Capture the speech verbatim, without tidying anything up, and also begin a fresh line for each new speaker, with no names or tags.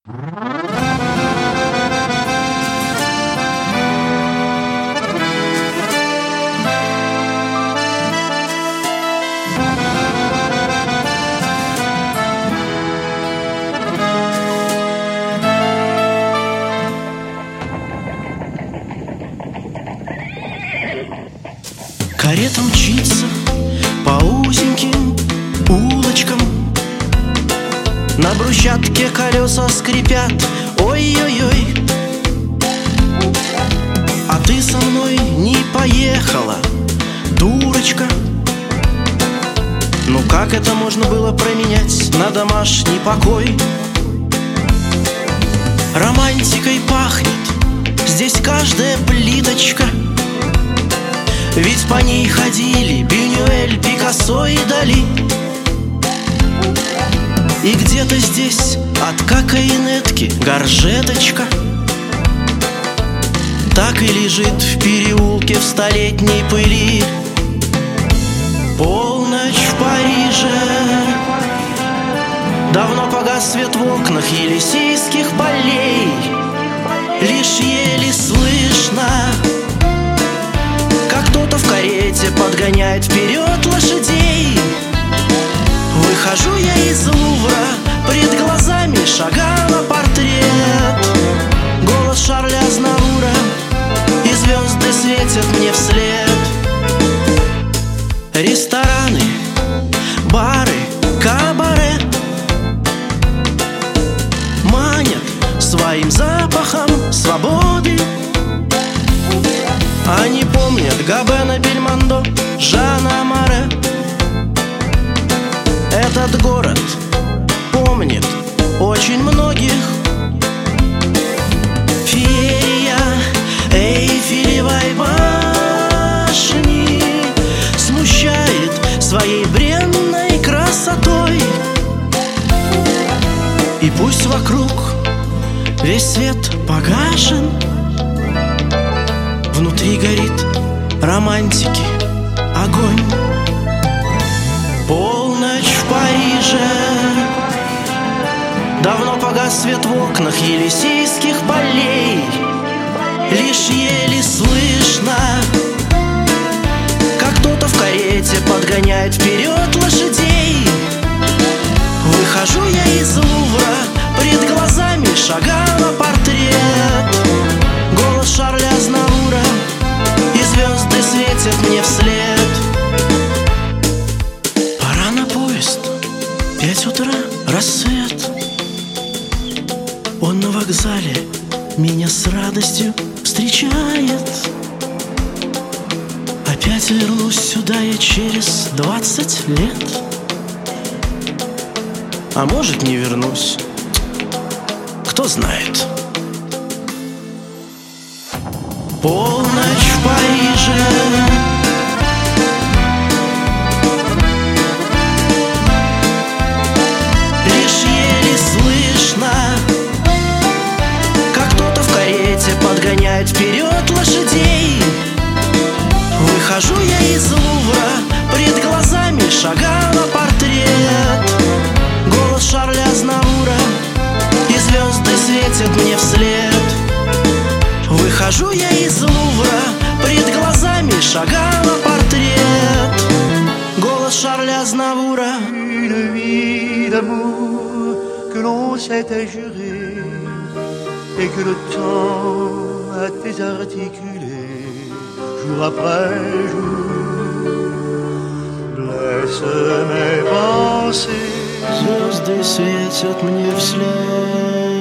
Карета мчится по узеньким улочкам, на брусчатке колеса скрипят, ой-ой-ой. А ты со мной не поехала, дурочка. Ну как это можно было променять на домашний покой? Романтикой пахнет здесь каждая плиточка, ведь по ней ходили Бюнюэль, Пикассо и Дали. И где-то здесь от кокаинетки горжеточка так и лежит в переулке в столетней пыли. Полночь в Париже, давно погас свет в окнах Елисейских полей. Лишь еле слышно, как кто-то в карете подгоняет вперед лошадей. Выхожу я из Лувра, пред глазами Шагала портрет. Голос Шарля Азнавура, и звезды светят мне вслед. Рестораны, бары, кабаре манят своим запахом свободы. Они помнят Габена, Бельмондо, Жана Море. Этот город помнит очень многих. Фея Эйфелевой башни смущает своей бренной красотой. И пусть вокруг весь свет погашен, внутри горит романтики огонь. Полночь в Париже, давно погас свет в окнах Елисейских полей. Лишь еле слышно, как кто-то в карете подгоняет вперед лошадей. Выхожу я из Лувра, пред глазами Шагала портрет. Голос Шарля Азнавура, и звезды светят мне вслед. Пора на поезд, пять утра, рассвет. Он на вокзале меня с радостью встречает. Опять вернусь сюда я через двадцать лет. А может, не вернусь, кто знает. Полночь в Париже, лишь еле слышно, как кто-то в карете подгоняет вперед лошадей. Выхожу я из Лувра, пред глазами Шагала портрет. Голос Шарля Азнавура, и звезды светят мне вслед. Выхожу я из Лувра, пред глазами Шагала портрет. Голос Шарля Азнавура.
Une vie d'amour que l'on s'était juré et que le temps a désarticulé jour après jour. Blesse mes pensées,
звезды светят мне вслед.